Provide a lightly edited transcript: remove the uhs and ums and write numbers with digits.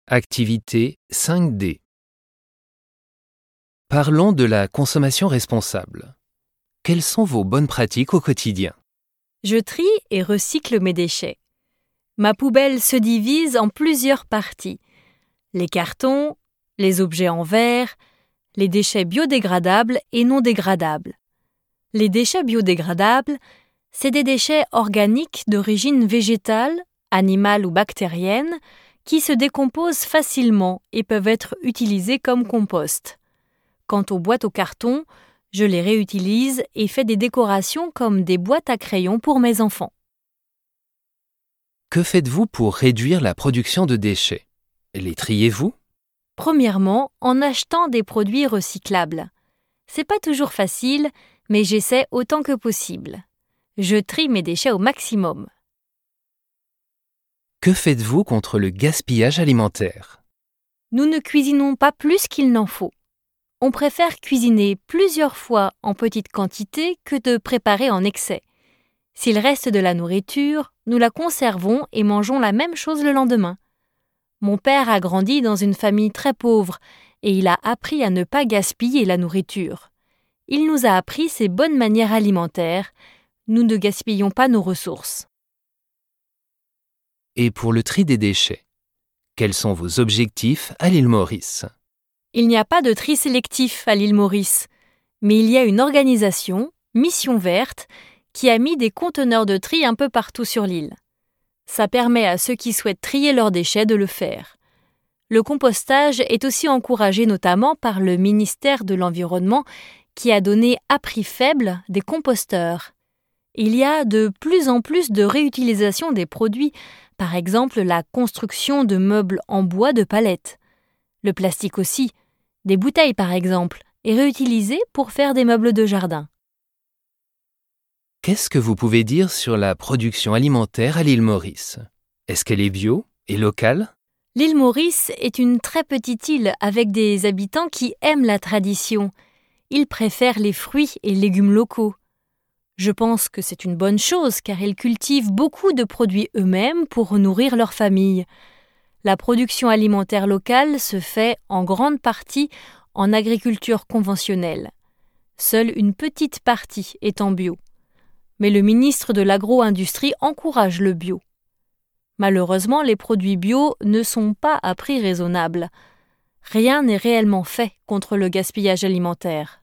Activité 5D. Parlons de la consommation responsable. Quelles sont vos bonnes pratiques au quotidien? Je trie et recycle mes déchets. Ma poubelle se divise en plusieurs parties. Les cartons, les objets en verre, les déchets biodégradables et non dégradables. Les déchets biodégradables, c'est des déchets organiques d'origine végétale, animale ou bactérienne qui se décomposent facilement et peuvent être utilisés comme compost. Quant aux boîtes aux carton, je les réutilise et fais des décorations comme des boîtes à crayons pour mes enfants. Que faites-vous pour réduire la production de déchets? Les triez-vous? Premièrement, en achetant des produits recyclables. C'est pas toujours facile, mais j'essaie autant que possible. Je trie mes déchets au maximum. Que faites-vous contre le gaspillage alimentaire? Nous ne cuisinons pas plus qu'il n'en faut. On préfère cuisiner plusieurs fois en petite quantité que de préparer en excès. S'il reste de la nourriture, nous la conservons et mangeons la même chose le lendemain. Mon père a grandi dans une famille très pauvre et il a appris à ne pas gaspiller la nourriture. Il nous a appris ses bonnes manières alimentaires. Nous ne gaspillons pas nos ressources. Et pour le tri des déchets, quels sont vos objectifs à l'île Maurice? Il n'y a pas de tri sélectif à l'île Maurice, mais il y a une organisation, Mission Verte, qui a mis des conteneurs de tri un peu partout sur l'île. Ça permet à ceux qui souhaitent trier leurs déchets de le faire. Le compostage est aussi encouragé notamment par le ministère de l'Environnement qui a donné à prix faible des composteurs. Il y a de plus en plus de réutilisation des produits, par exemple la construction de meubles en bois de palette. Le plastique aussi, des bouteilles par exemple, est réutilisé pour faire des meubles de jardin. Qu'est-ce que vous pouvez dire sur la production alimentaire à l'île Maurice? Est-ce qu'elle est bio et locale? L'île Maurice est une très petite île avec des habitants qui aiment la tradition. Ils préfèrent les fruits et légumes locaux. Je pense que c'est une bonne chose car ils cultivent beaucoup de produits eux-mêmes pour nourrir leur famille. La production alimentaire locale se fait en grande partie en agriculture conventionnelle. Seule une petite partie est en bio. Mais le ministre de l'Agro-Industrie encourage le bio. Malheureusement, les produits bio ne sont pas à prix raisonnable. Rien n'est réellement fait contre le gaspillage alimentaire.